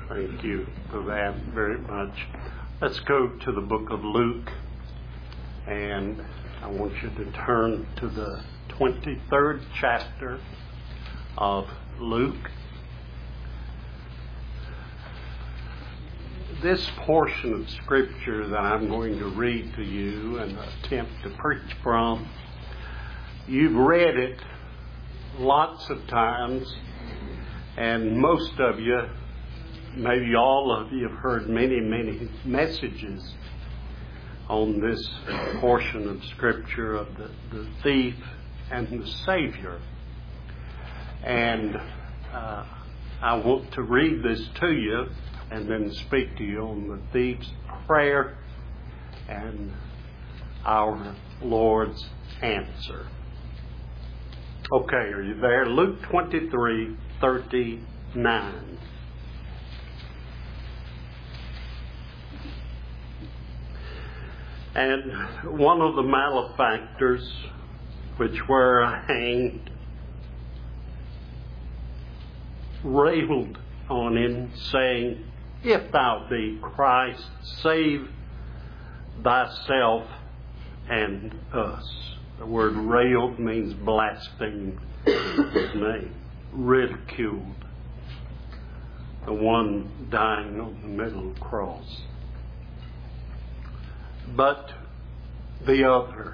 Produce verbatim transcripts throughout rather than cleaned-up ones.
Thank you for that very much. Let's go to the book of Luke, and I want you to turn to the twenty-third chapter of Luke. This portion of Scripture that I'm going to read to you and attempt to preach from, you've read it lots of times, and most of you, maybe all of you, have heard many, many messages on this portion of Scripture of the, the thief and the Savior. And uh, I want to read this to you and then speak to you on the thief's prayer and our Lord's answer. Okay, are you there? Luke twenty-three thirty-nine. And one of the malefactors which were hanged railed on him, saying, "If thou be Christ, save thyself and us." The word railed means blasphemed his name, ridiculed, the one dying on the middle cross. But the other,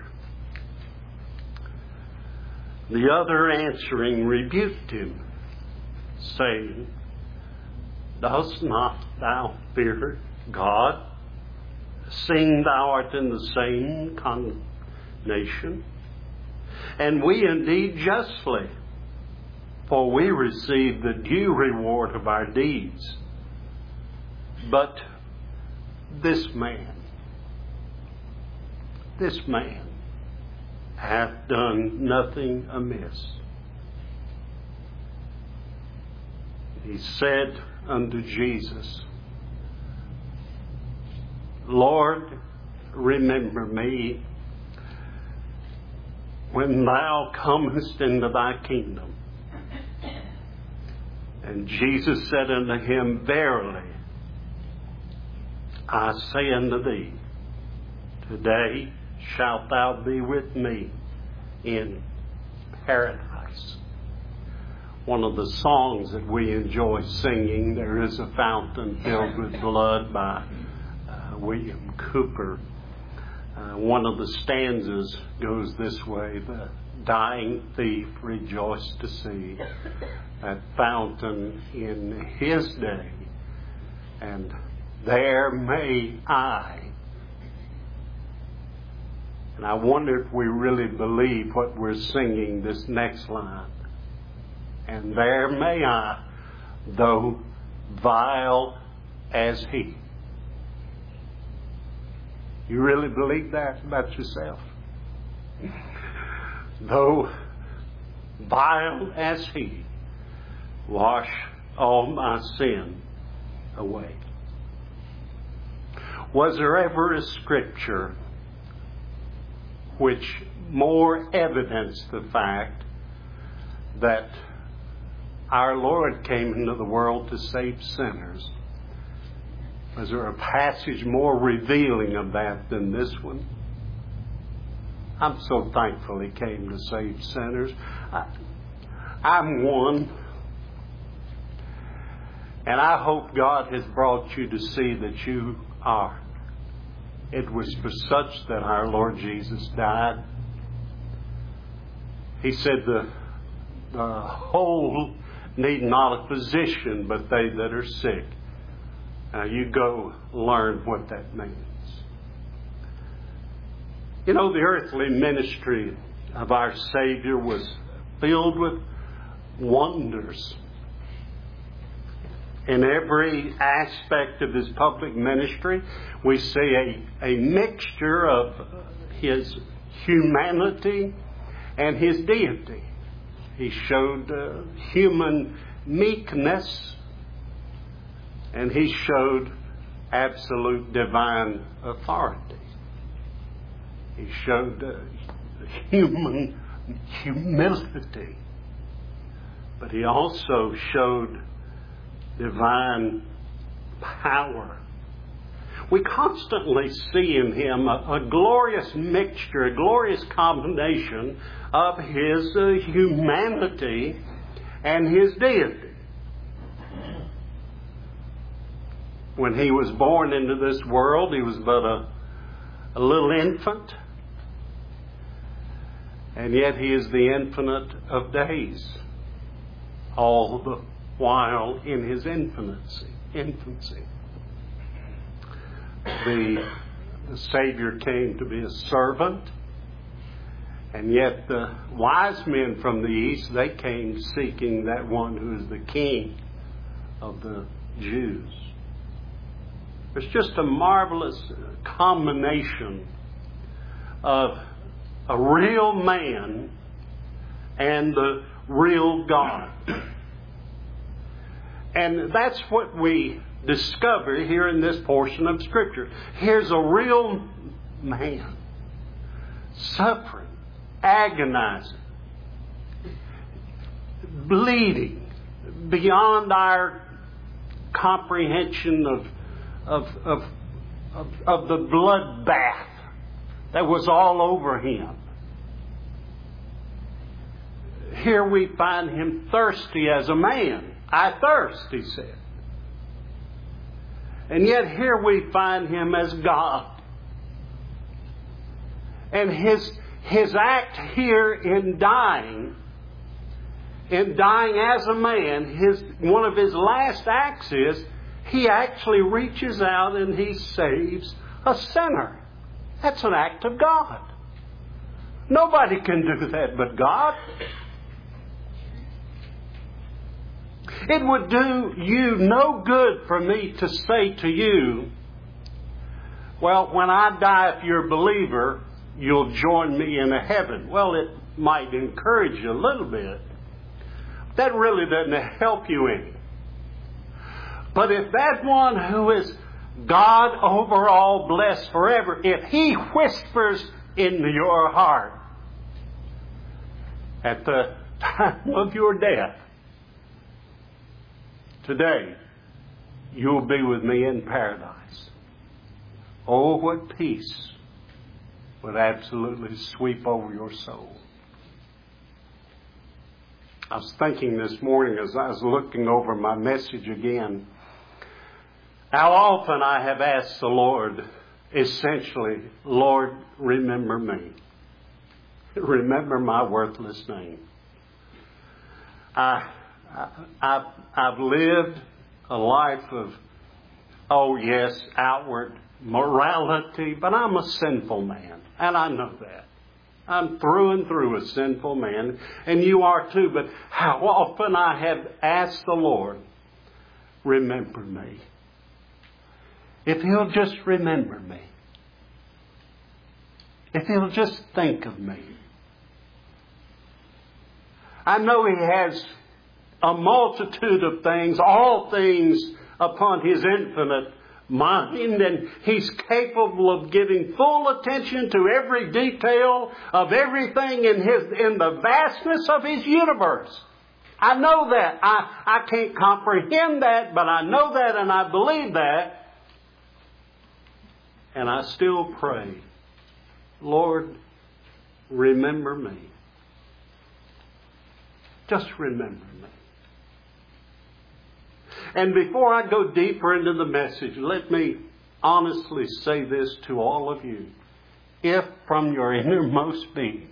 the other answering rebuked him, saying, "Dost not thou fear God, seeing thou art in the same condemnation? And we indeed justly, for we receive the due reward of our deeds. But this man, this man hath done nothing amiss." He said unto Jesus, "Lord, remember me when thou comest into thy kingdom." And Jesus said unto him, "Verily, I say unto thee, today shalt thou be with me in paradise." One of the songs that we enjoy singing, "There is a Fountain Filled with Blood" by uh, William Cooper. Uh, one of the stanzas goes this way: "The dying thief rejoiced to see that fountain in his day, and there may I." And I wonder if we really believe what we're singing this next line. "And there may I, though vile as he." You really believe that about yourself? "Though vile as he, wash all my sin away." Was there ever a scripture which more evidenced the fact that our Lord came into the world to save sinners? Was there a passage more revealing of that than this one? I'm so thankful He came to save sinners. I, I'm one. And I hope God has brought you to see that you are. It was for such that our Lord Jesus died. He said the, the whole need not a physician, but they that are sick. Now you go learn what that means. You know, the earthly ministry of our Savior was filled with wonders. In every aspect of His public ministry, we see a, a mixture of His humanity and His deity. He showed uh, human meekness, and He showed absolute divine authority. He showed uh, human humility, but He also showed divine power. We constantly see in Him a, a glorious mixture, a glorious combination of His uh, humanity and His deity. When He was born into this world, He was but a, a little infant. And yet He is the infinite of days, all the while in His infancy. infancy. The, the Savior came to be a servant, and yet the wise men from the east, they came seeking that one who is the King of the Jews. It's just a marvelous combination of a real man and the real God. And that's what we discover here in this portion of Scripture. Here's a real man suffering, agonizing, bleeding beyond our comprehension of, of, of, of, of the bloodbath that was all over Him. Here we find Him thirsty as a man. I thirst, He said. And yet here we find Him as God. And His, his act here in dying, in dying as a man, his, one of His last acts is He actually reaches out and He saves a sinner. That's an act of God. Nobody can do that but God. It would do you no good for me to say to you, well, when I die, if you're a believer, you'll join me in a heaven. Well, it might encourage you a little bit. That really doesn't help you any. But if that one who is God over all, blessed forever, if He whispers into your heart at the time of your death, today you'll be with me in paradise. Oh, what peace would absolutely sweep over your soul. I was thinking this morning as I was looking over my message again, how often I have asked the Lord, essentially, Lord, remember me. Remember my worthless name. I, I, I've, I've lived a life of, oh yes, outward morality, but I'm a sinful man, and I know that. I'm through and through a sinful man, and you are too, but how often I have asked the Lord, remember me. If He'll just remember me. If He'll just think of me. I know He has a multitude of things, all things upon His infinite mind, and He's capable of giving full attention to every detail of everything in His, in the vastness of His universe. I know that. I, I can't comprehend that, but I know that and I believe that. And I still pray, Lord, remember me. Just remember me. And before I go deeper into the message, let me honestly say this to all of you. If from your innermost being,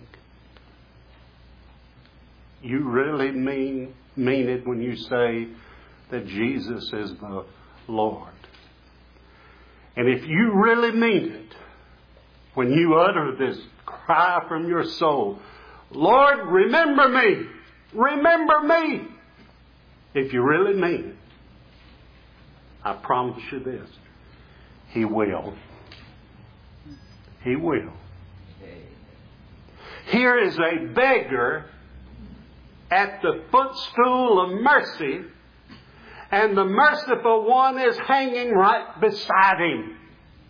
you really mean, mean it when you say that Jesus is the Lord. And if you really mean it, when you utter this cry from your soul, Lord, remember me, remember me. If you really mean it, I promise you this, He will. He will. Here is a beggar at the footstool of mercy, and the merciful one is hanging right beside him.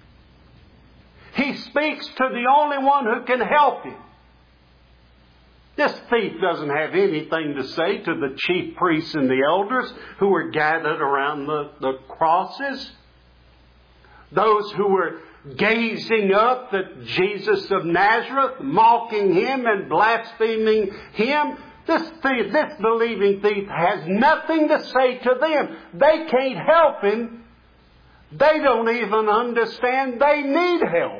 He speaks to the only one who can help him. This thief doesn't have anything to say to the chief priests and the elders who were gathered around the, the crosses. Those who were gazing up at Jesus of Nazareth, mocking Him and blaspheming Him. This thief, this believing thief has nothing to say to them. They can't help him. They don't even understand they need help.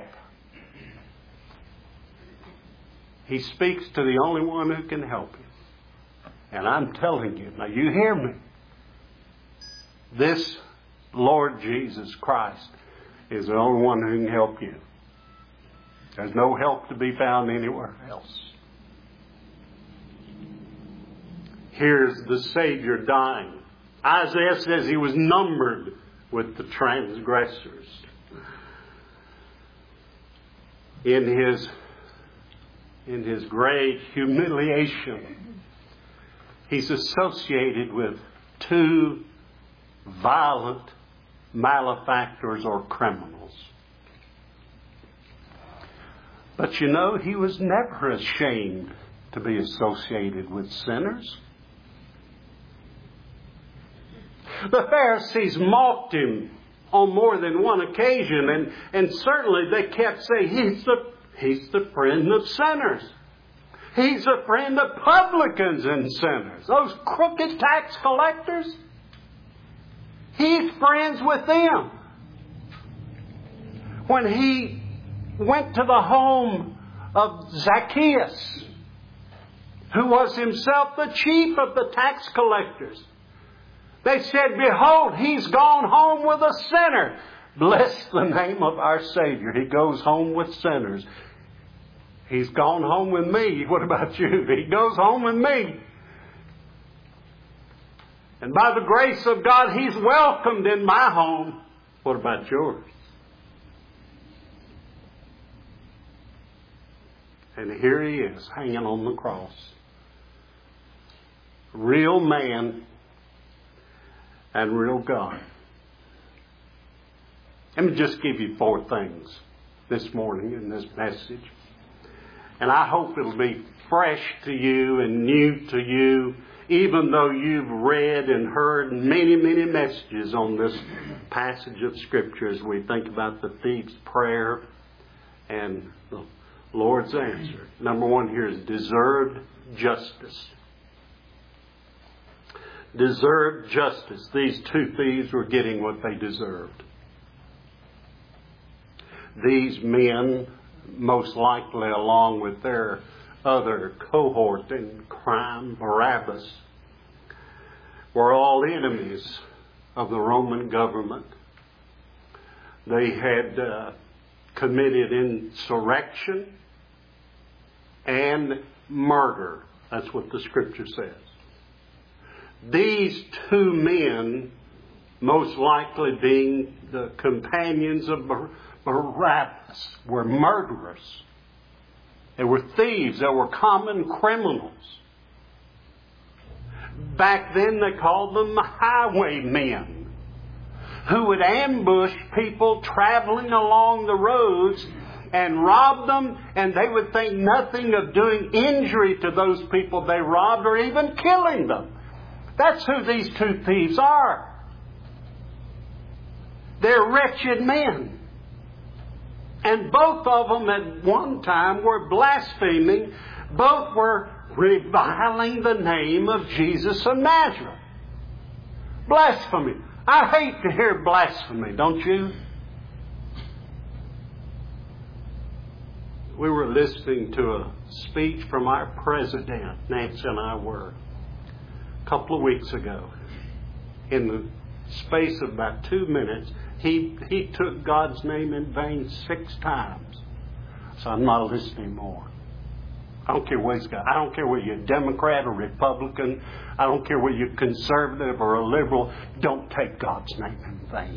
He speaks to the only one who can help him. And I'm telling you, now you hear me. This Lord Jesus Christ is the only one who can help you. There's no help to be found anywhere else. Here's the Savior dying. Isaiah says He was numbered with the transgressors. In His, in His great humiliation, He's associated with two violent malefactors or criminals. But you know, He was never ashamed to be associated with sinners. The Pharisees mocked Him on more than one occasion, and, and certainly they kept saying, he's the, he's the friend of sinners. He's a friend of publicans and sinners. Those crooked tax collectors. He's friends with them. When He went to the home of Zacchaeus, who was himself the chief of the tax collectors, they said, behold, he's gone home with a sinner. Bless the name of our Savior. He goes home with sinners. He's gone home with me. What about you? He goes home with me. And by the grace of God, He's welcomed in my home. What about yours? And here He is, hanging on the cross. Real man and real God. Let me just give you four things this morning in this message. And I hope it'll be fresh to you and new to you, even though you've read and heard many, many messages on this passage of Scripture as we think about the thief's prayer and the Lord's answer. Number one here is deserved justice. Deserved justice. These two thieves were getting what they deserved. These men, most likely along with their other cohort in crime, Barabbas, were all enemies of the Roman government. They had uh, committed insurrection and murder. That's what the Scripture says. These two men, most likely being the companions of Barabbas, were murderers. They were thieves. They were common criminals. Back then they called them highwaymen, who would ambush people traveling along the roads and rob them, and they would think nothing of doing injury to those people they robbed or even killing them. That's who these two thieves are. They're wretched men. And both of them at one time were blaspheming. Both were reviling the name of Jesus of Nazareth. Blasphemy. I hate to hear blasphemy, don't you? We were listening to a speech from our president, Nancy and I were, a couple of weeks ago. In the space of about two minutes, he, he took God's name in vain six times. So I'm not listening more. I don't care what he's got. I don't care whether you're a Democrat or Republican. I don't care whether you're conservative or a liberal. Don't take God's name in vain.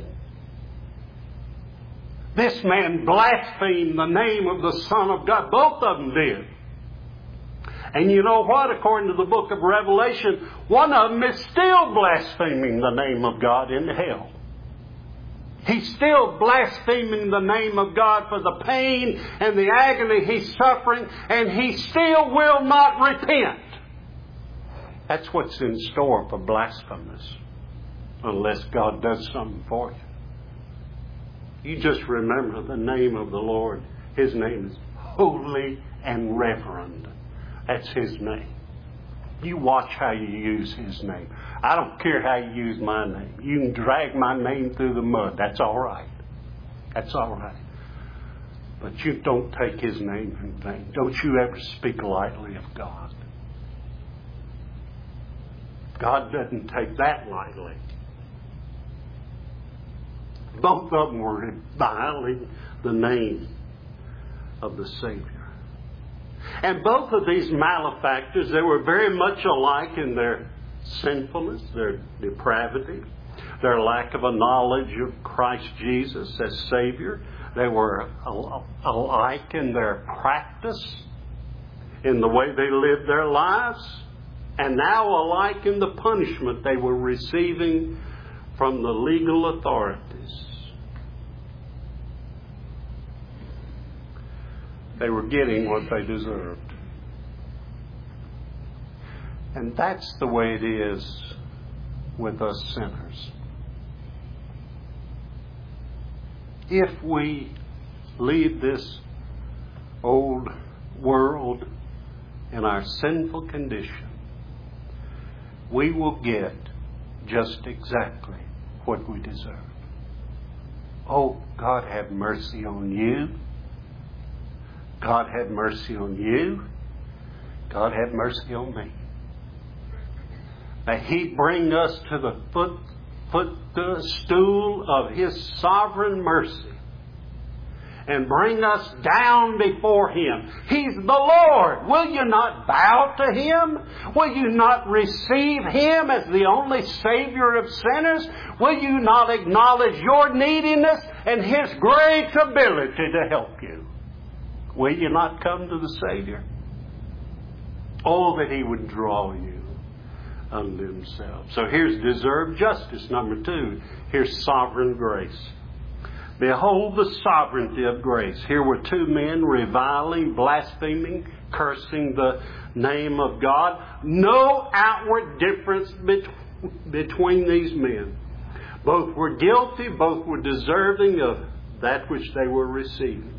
This man blasphemed the name of the Son of God. Both of them did. And you know what? According to the book of Revelation, one of them is still blaspheming the name of God in hell. He's still blaspheming the name of God for the pain and the agony he's suffering, and he still will not repent. That's what's in store for blasphemers, unless God does something for you. You just remember the name of the Lord. His name is holy and reverend. That's His name. You watch how you use His name. I don't care how you use my name. You can drag my name through the mud. That's all right. That's all right. But you don't take His name in vain. Don't you ever speak lightly of God. God doesn't take that lightly. Both of them were reviling the name of the Savior. And both of these malefactors, they were very much alike in their sinfulness, their depravity, their lack of a knowledge of Christ Jesus as Savior. They were alike in their practice, in the way they lived their lives, and now alike in the punishment they were receiving from the legal authorities. They were getting what they deserved. And that's the way it is with us sinners. If we leave this old world in our sinful condition, we will get just exactly what we deserve. Oh, God have mercy on you. God have mercy on you. God have mercy on me. May He bring us to the foot, footstool of His sovereign mercy and bring us down before Him. He's the Lord. Will you not bow to Him? Will you not receive Him as the only Savior of sinners? Will you not acknowledge your neediness and His great ability to help you? Will you not come to the Savior? Oh, that He would draw you unto Himself. So here's deserved justice, number two. Here's sovereign grace. Behold the sovereignty of grace. Here were two men reviling, blaspheming, cursing the name of God. No outward difference bet- between these men. Both were guilty, both were deserving of that which they were receiving.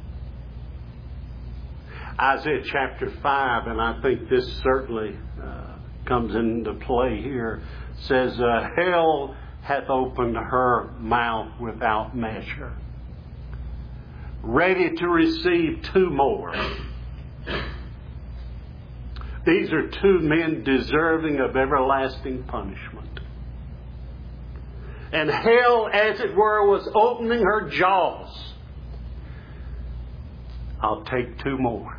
Isaiah chapter five, and I think this certainly uh, comes into play here, says, uh, hell hath opened her mouth without measure, ready to receive two more. These are two men deserving of everlasting punishment. And hell, as it were, was opening her jaws. I'll take two more.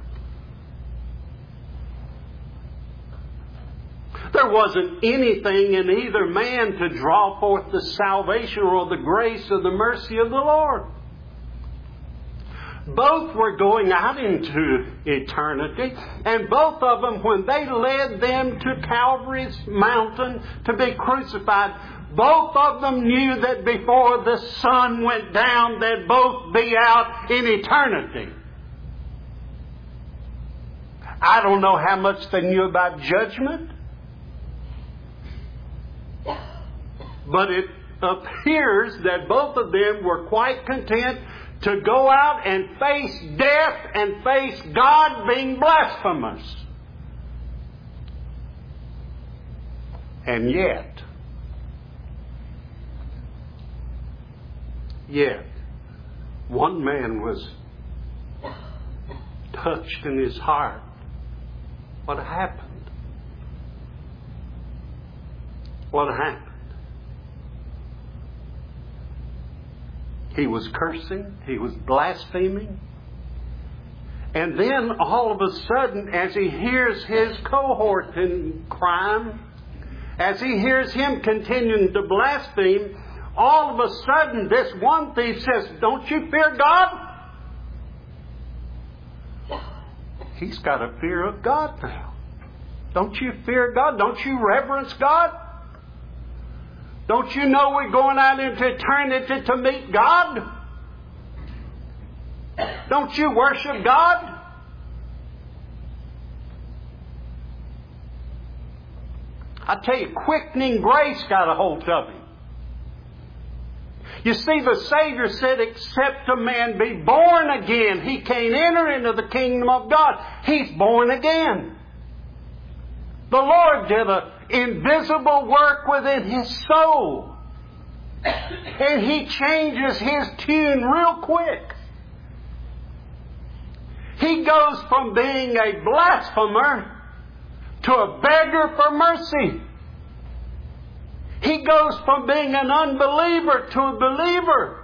There wasn't anything in either man to draw forth the salvation or the grace or the mercy of the Lord. Both were going out into eternity, and both of them, when they led them to Calvary's mountain to be crucified, both of them knew that before the sun went down, they'd both be out in eternity. I don't know how much they knew about judgment, but it appears that both of them were quite content to go out and face death and face God being blasphemous. And yet, yet, one man was touched in his heart. What happened? What happened? He was cursing. He was blaspheming. And then all of a sudden, as he hears his cohort in crime, as he hears him continuing to blaspheme, all of a sudden this one thief says, "Don't you fear God?" He's got a fear of God now. Don't you fear God? Don't you reverence God? Don't you know we're going out into eternity to meet God? Don't you worship God? I tell you, quickening grace got a hold of him. You see, the Savior said, except a man be born again, he can't enter into the kingdom of God. He's born again. The Lord did an invisible work within his soul. And he changes his tune real quick. He goes from being a blasphemer to a beggar for mercy. He goes from being an unbeliever to a believer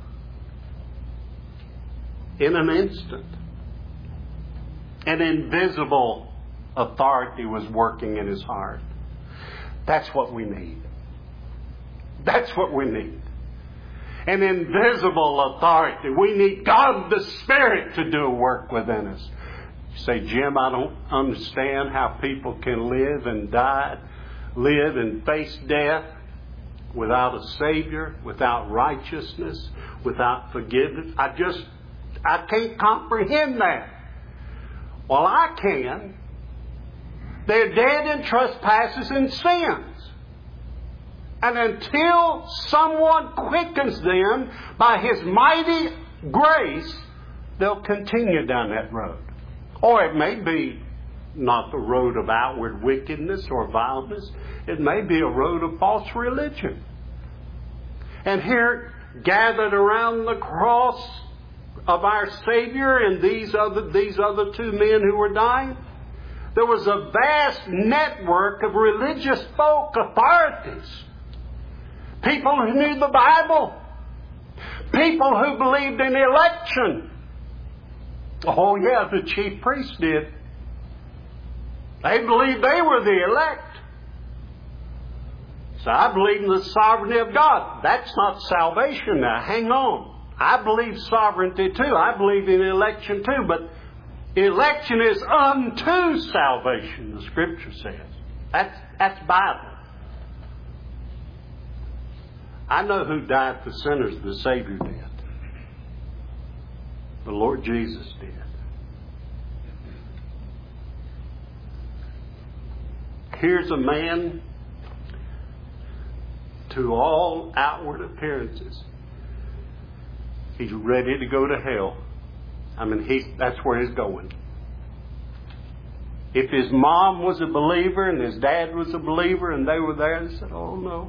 in an instant. An invisible authority was working in his heart. That's what we need. That's what we need. An invisible authority. We need God the Spirit to do a work within us. You say, Jim, I don't understand how people can live and die, live and face death without a Savior, without righteousness, without forgiveness. I just, I can't comprehend that. Well, I can. They're dead in trespasses and sins. And until someone quickens them by His mighty grace, they'll continue down that road. Or it may be not the road of outward wickedness or vileness. It may be a road of false religion. And here, gathered around the cross of our Savior and these other, these other two men who were dying, there was a vast network of religious folk, authorities. People who knew the Bible. People who believed in election. Oh yeah, the chief priests did. They believed they were the elect. So I believe in the sovereignty of God. That's not salvation now. Hang on. I believe sovereignty too. I believe in election too. But election is unto salvation, the Scripture says. That's, that's Bible. I know who died for sinners. The Savior did. The Lord Jesus did. Here's a man, to all outward appearances, he's ready to go to hell. I mean, he's, that's where he's going. If his mom was a believer and his dad was a believer and they were there, they said, oh no.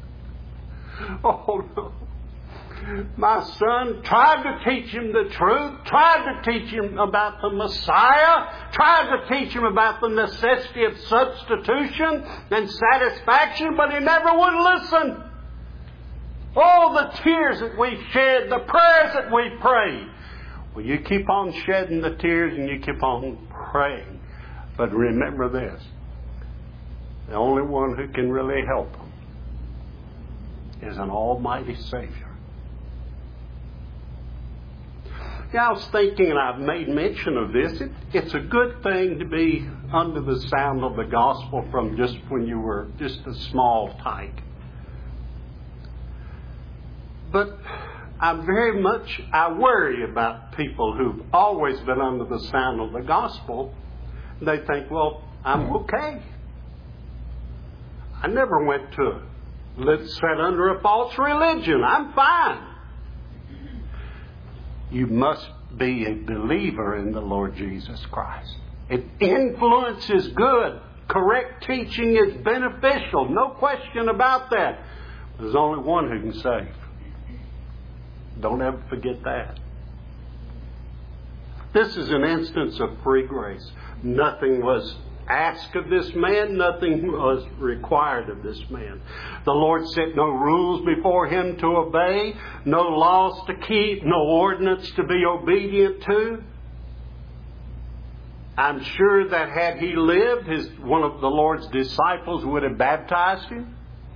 Oh no. My son tried to teach him the truth, tried to teach him about the Messiah, tried to teach him about the necessity of substitution and satisfaction, but he never would listen. Oh, the tears that we shed, the prayers that we prayed. Well, you keep on shedding the tears and you keep on praying. But remember this, the only one who can really help them is an almighty Savior. Yeah, I was thinking, and I've made mention of this, it, it's a good thing to be under the sound of the gospel from just when you were just a small tyke. But I very much, I worry about people who've always been under the sound of the gospel. They think, well, I'm okay. I never went to, let's sit under a false religion. I'm fine. You must be a believer in the Lord Jesus Christ. It influence is good. Correct teaching is beneficial. No question about that. There's only one who can save. Don't ever forget that. This is an instance of free grace. Nothing was asked of this man. Nothing was required of this man. The Lord set no rules before him to obey, no laws to keep, no ordinance to be obedient to. I'm sure that had he lived, his one of the Lord's disciples would have baptized him.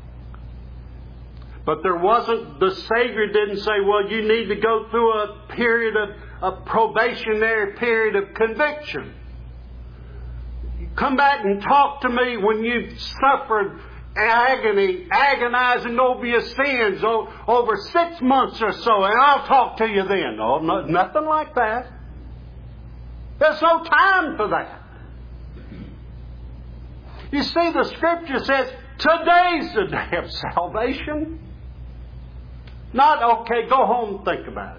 But there wasn't, the Savior didn't say, well, you need to go through a period of, a probationary period of conviction. Come back and talk to me when you've suffered agony, agonizing over your sins over six months or so, and I'll talk to you then. No, no, nothing like that. There's no time for that. You see, the Scripture says, today's the day of salvation. Not, okay, go home and think about it.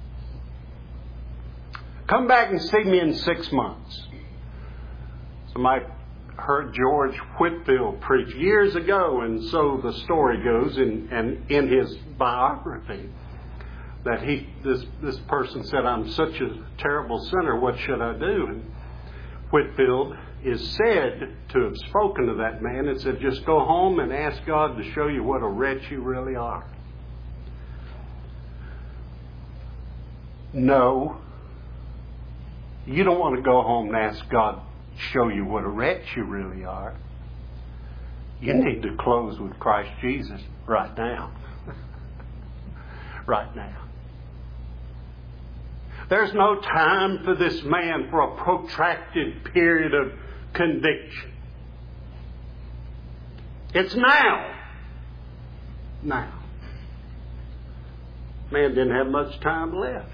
Come back and see me in six months. Somebody heard George Whitefield preach years ago, and so the story goes in, and in his biography that he this this person said, I'm such a terrible sinner, what should I do? And Whitefield is said to have spoken to that man and said, just go home and ask God to show you what a wretch you really are. No. You don't want to go home and ask God to show you what a wretch you really are. You need to close with Christ Jesus right now. Right now. There's no time for this man for a protracted period of conviction. It's now. Now. Man didn't have much time left.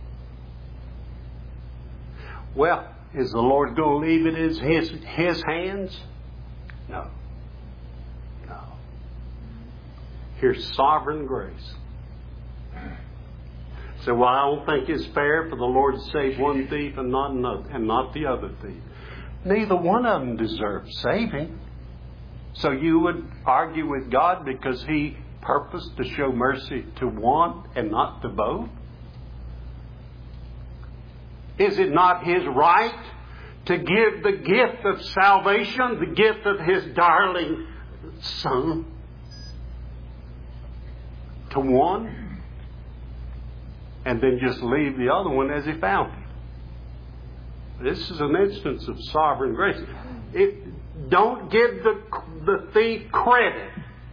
Well, is the Lord going to leave it in his, his hands? No. No. Here's sovereign grace. So, well, I don't think it's fair for the Lord to save one thief and not another, and not the other thief. Neither one of them deserves saving. So you would argue with God because He purposed to show mercy to one and not to both? Is it not His right to give the gift of salvation, the gift of His darling Son, to one, and then just leave the other one as He found him? This is an instance of sovereign grace. It, don't give the, the thief credit.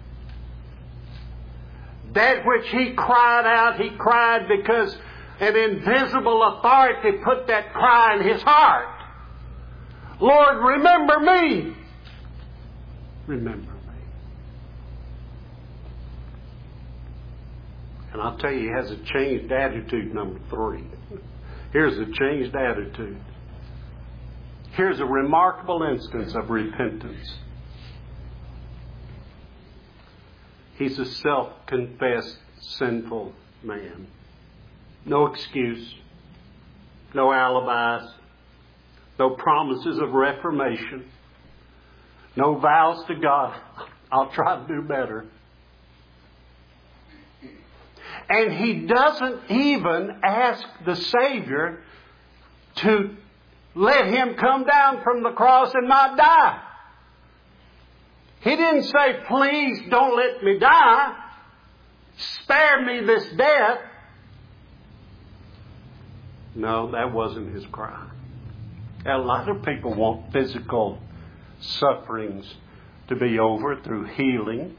That which he cried out, he cried because an invisible authority put that cry in his heart. Lord, remember me. Remember me. And I'll tell you, he has a changed attitude, number three. Here's a changed attitude. Here's a remarkable instance of repentance. He's a self-confessed sinful man. No excuse, no alibis, no promises of reformation, no vows to God, I'll try to do better. And he doesn't even ask the Savior to let him come down from the cross and not die. He didn't say, please don't let me die. Spare me this death. No, that wasn't his cry. A lot of people want physical sufferings to be over through healing.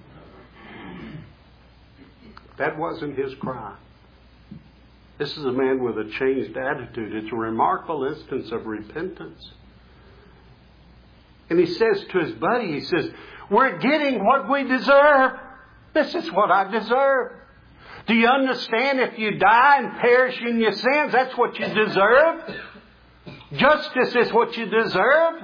That wasn't his cry. This is a man with a changed attitude. It's a remarkable instance of repentance. And he says to his buddy, he says, we're getting what we deserve. This is what I deserve. Do you understand? If you die and perish in your sins, that's what you deserve. Justice is what you deserve.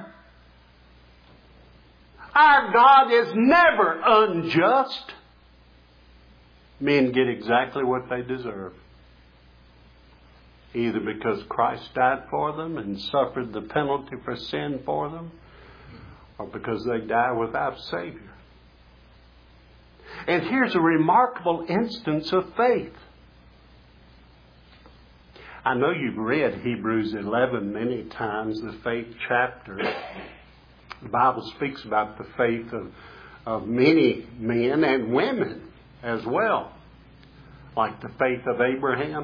Our God is never unjust. Men get exactly what they deserve. Either because Christ died for them and suffered the penalty for sin for them, or because they die without a Savior. And here's a remarkable instance of faith. I know you've read Hebrews eleven many times, the faith chapter. The Bible speaks about the faith of, of many men and women as well, like the faith of Abraham.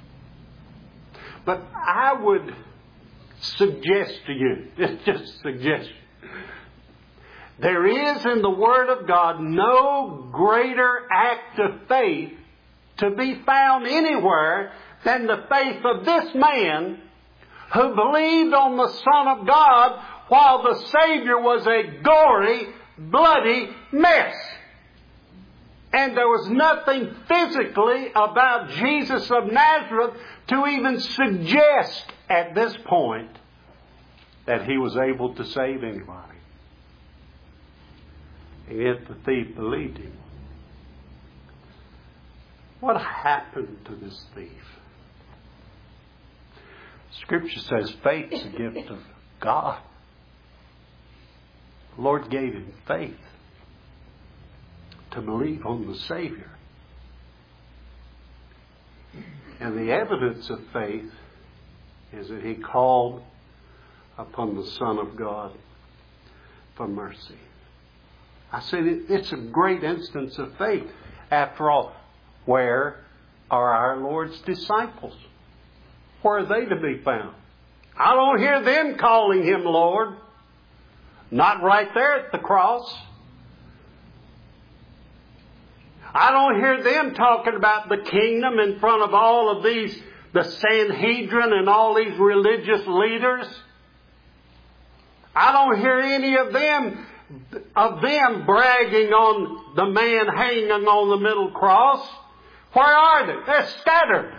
But I would suggest to you, it's just a suggestion, there is in the Word of God no greater act of faith to be found anywhere than the faith of this man who believed on the Son of God while the Savior was a gory, bloody mess. And there was nothing physically about Jesus of Nazareth to even suggest at this point that He was able to save anybody. And yet the thief believed Him. What happened to this thief? Scripture says faith is a gift of God. The Lord gave him faith to believe on the Savior. And the evidence of faith is that he called upon the Son of God for mercy. I said it's a great instance of faith. After all, where are our Lord's disciples? Where are they to be found? I don't hear them calling Him Lord. Not right there at the cross. I don't hear them talking about the kingdom in front of all of these, the Sanhedrin and all these religious leaders. I don't hear any of them, of them bragging on the man hanging on the middle cross. Where are they? They're scattered.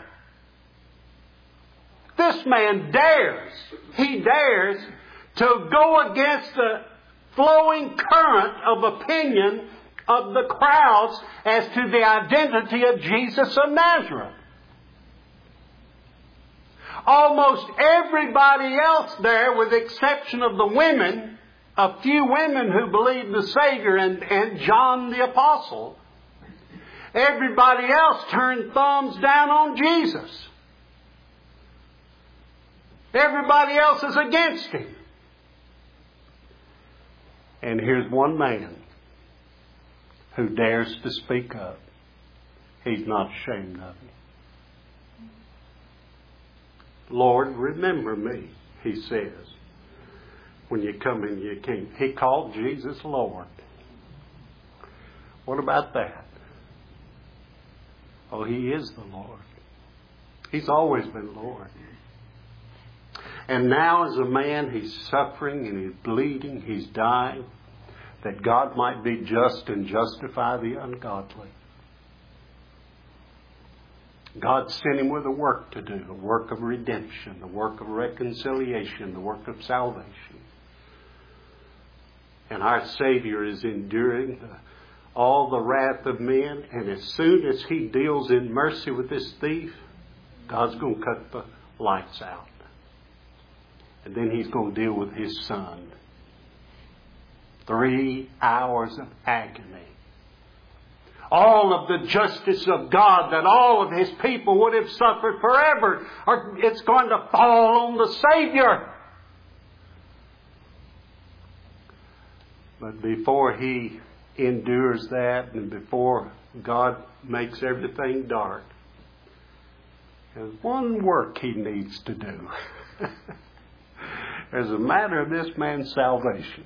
This man dares, he dares to go against the flowing current of opinion of the crowds as to the identity of Jesus of Nazareth. Almost everybody else there, with the exception of the women, a few women who believed the Savior and, and John the Apostle, everybody else turned thumbs down on Jesus. Everybody else is against Him. And here's one man who dares to speak up. He's not ashamed of it. Lord, remember me, he says, when you come into your kingdom. He called Jesus Lord. What about that? Oh, He is the Lord. He's always been Lord. And now as a man, He's suffering and He's bleeding, He's dying, that God might be just and justify the ungodly. God sent Him with a work to do, a work of redemption, the work of reconciliation, the work of salvation. And our Savior is enduring the, all the wrath of men, and as soon as He deals in mercy with this thief, God's going to cut the lights out. And then He's going to deal with His Son. Three hours of agony. All of the justice of God that all of His people would have suffered forever, or it's going to fall on the Savior. But before He endures that, and before God makes everything dark, there's one work He needs to do. As a matter of this man's salvation.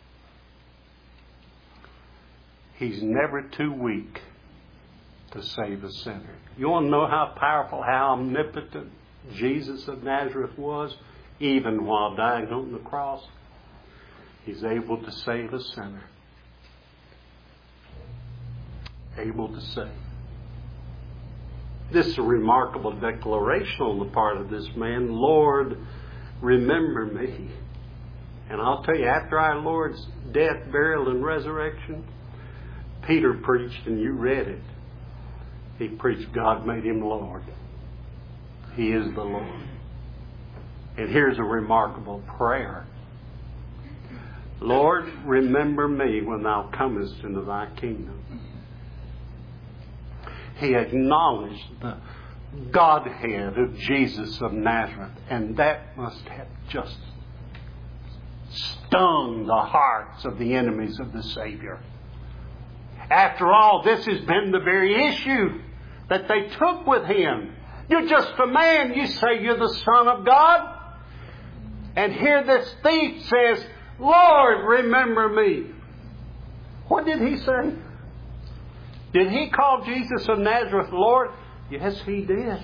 He's never too weak to save a sinner. You want to know how powerful, how omnipotent Jesus of Nazareth was? Even while dying on the cross, He's able to save a sinner. Able to save. This is a remarkable declaration on the part of this man. Lord, remember me. And I'll tell you, after our Lord's death, burial, and resurrection, Peter preached, and you read it. He preached God made Him Lord. He is the Lord. And here's a remarkable prayer. Lord, remember me when Thou comest into Thy kingdom. He acknowledged the Godhead of Jesus of Nazareth, and that must have just stung the hearts of the enemies of the Savior. After all, this has been the very issue that they took with Him. You're just a man. You say you're the Son of God. And here this thief says, Lord, remember me. What did he say? Did he call Jesus of Nazareth Lord? Yes, he did.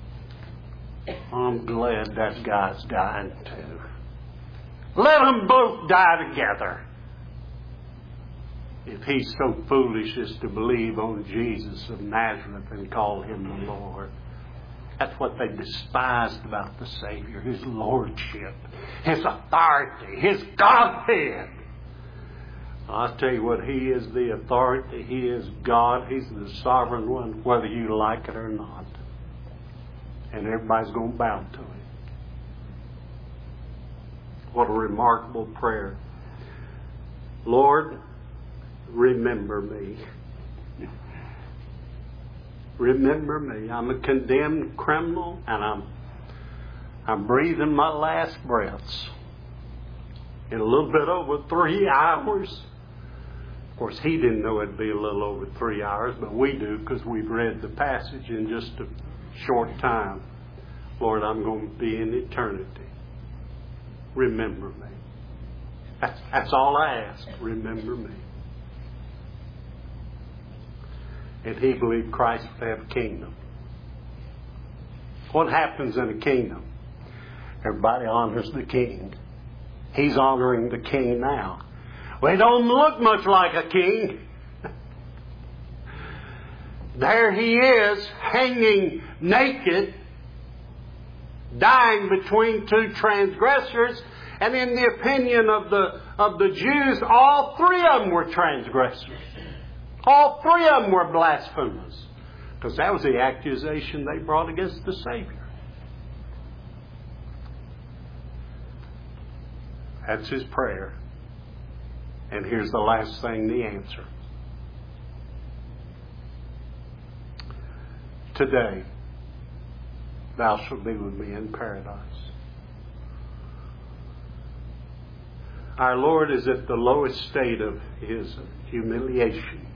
I'm glad that guy's dying too. Let them both die together. if he's so foolish as to believe on Jesus of Nazareth and call him the Lord. That's what they despised about the Savior, his lordship, his authority, his Godhead. I'll tell you what, he is the authority, he is God, he's the sovereign one, whether you like it or not. And everybody's going to bow to him. What a remarkable prayer. Lord, remember me. Remember me. I'm a condemned criminal, and I'm I'm breathing my last breaths in a little bit over three hours. Of course, he didn't know it'd be a little over three hours, but we do because we've read the passage in just a short time. Lord, I'm going to be in eternity. Remember me. That's, that's all I ask. Remember me. And he believed Christ would have a kingdom. What happens in a kingdom? Everybody honors the king. He's honoring the king now. Well, he don't look much like a king. There he is, hanging naked, dying between two transgressors. And in the opinion of the of the Jews, all three of them were transgressors. All three of them were blasphemous. Because that was the accusation they brought against the Savior. That's his prayer. And here's the last thing, the answer. Today, thou shalt be with me in paradise. Our Lord is at the lowest state of his humiliation.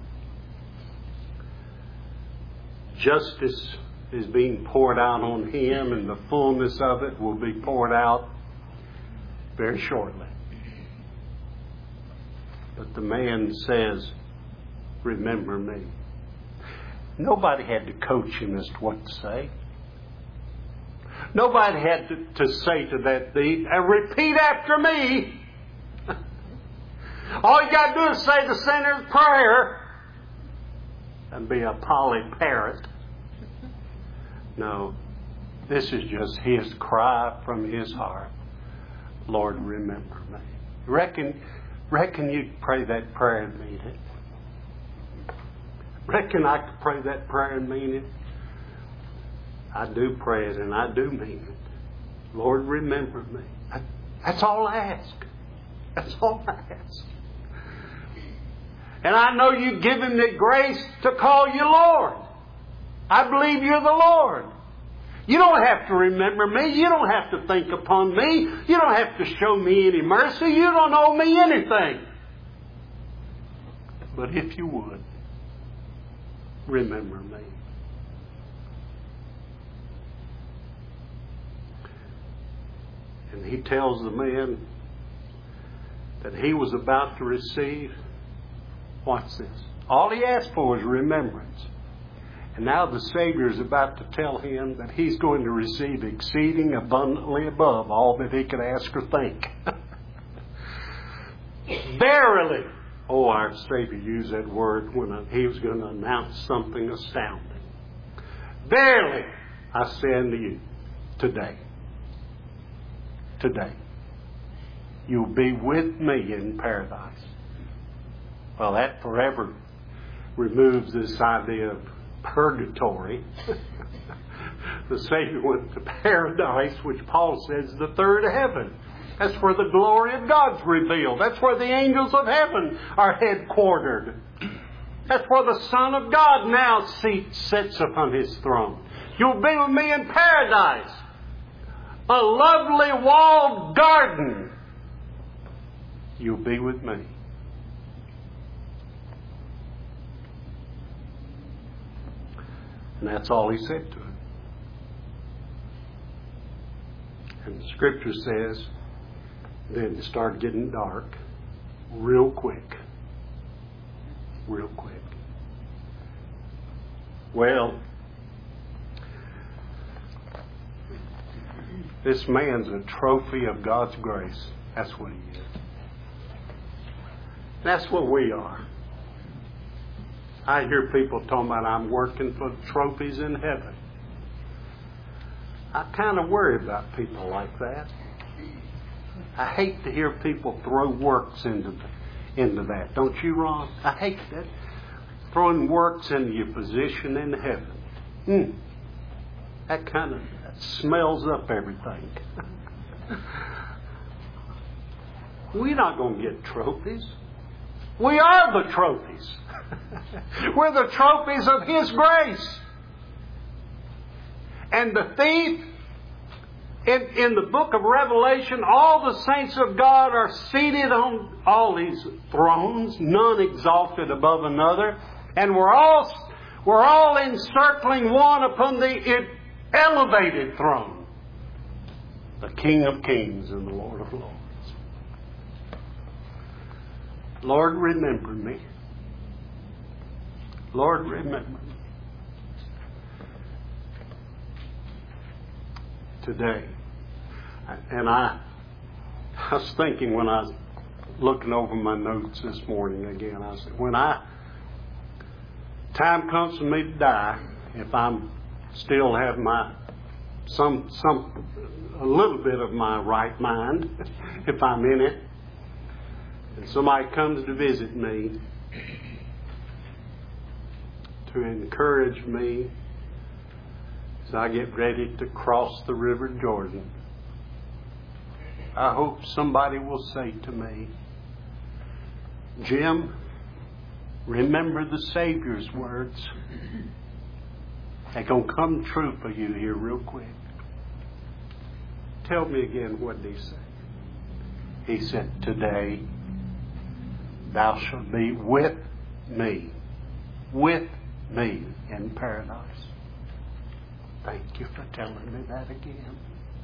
Justice is being poured out on him, and the fullness of it will be poured out very shortly. But the man says, remember me. Nobody had to coach him as to what to say. Nobody had to, to say to that thief, and repeat after me. All you got to do is say the sinner's prayer and be a Polly parrot. No, this is just his cry from his heart. Lord, remember me. Reckon, reckon you'd pray that prayer and mean it. Reckon I could pray that prayer and mean it. I do pray it and I do mean it. Lord, remember me. That's all I ask. That's all I ask. And I know you've given me grace to call you Lord. I believe you're the Lord. You don't have to remember me. You don't have to think upon me. You don't have to show me any mercy. You don't owe me anything. But if you would, remember me. And he tells the man that he was about to receive, watch this, all he asked for was remembrance. And now the Savior is about to tell him that he's going to receive exceeding abundantly above all that he could ask or think. Verily, oh, our Savior used that word when he was going to announce something astounding. Verily, I say unto you, today, today, you'll be with me in paradise. Well, that forever removes this idea of purgatory. The Savior went to paradise, which Paul says is the third heaven. That's where the glory of God's revealed. That's where the angels of heaven are headquartered. That's where the Son of God now seats, sits upon his throne. You'll be with me in paradise. A lovely walled garden. You'll be with me. And that's all he said to him. And the Scripture says, then it started getting dark real quick. Real quick. Well, this man's a trophy of God's grace. That's what he is. That's what we are. I hear people talking about I'm working for trophies in heaven. I kind of worry about people like that. I hate to hear people throw works into the, into that. Don't you, Ron? I hate that. Throwing works into your position in heaven. Mm. That kind of that smells up everything. We're not going to get trophies. We are the trophies. We're the trophies of His grace. And the thief, in, in the book of Revelation, all the saints of God are seated on all these thrones, none exalted above another. And we're all, we're all encircling one upon the elevated throne, the King of Kings and the Lord of Lords. Lord, remember me. Lord, remember me. Today. And I, I was thinking when I was looking over my notes this morning again, I said, when I, time comes for me to die, if I'm still have my, some, some, a little bit of my right mind, if I'm in it, and somebody comes to visit me to encourage me as I get ready to cross the River Jordan, I hope somebody will say to me, Jim, remember the Savior's words. They're going to come true for you here real quick. Tell me again, what did he say? He said, today thou shalt be with me, with me in paradise. Thank you for telling me that again.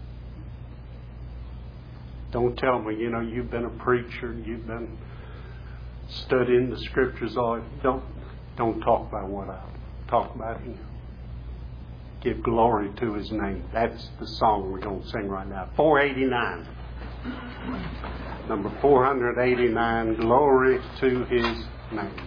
Don't tell me, you know, you've been a preacher, you've been studying the scriptures all. Don't don't talk about what I talk about Him. Give glory to His name. That's the song we're going to sing right now. four eighty-nine. Number four eighty-nine. Glory to His name.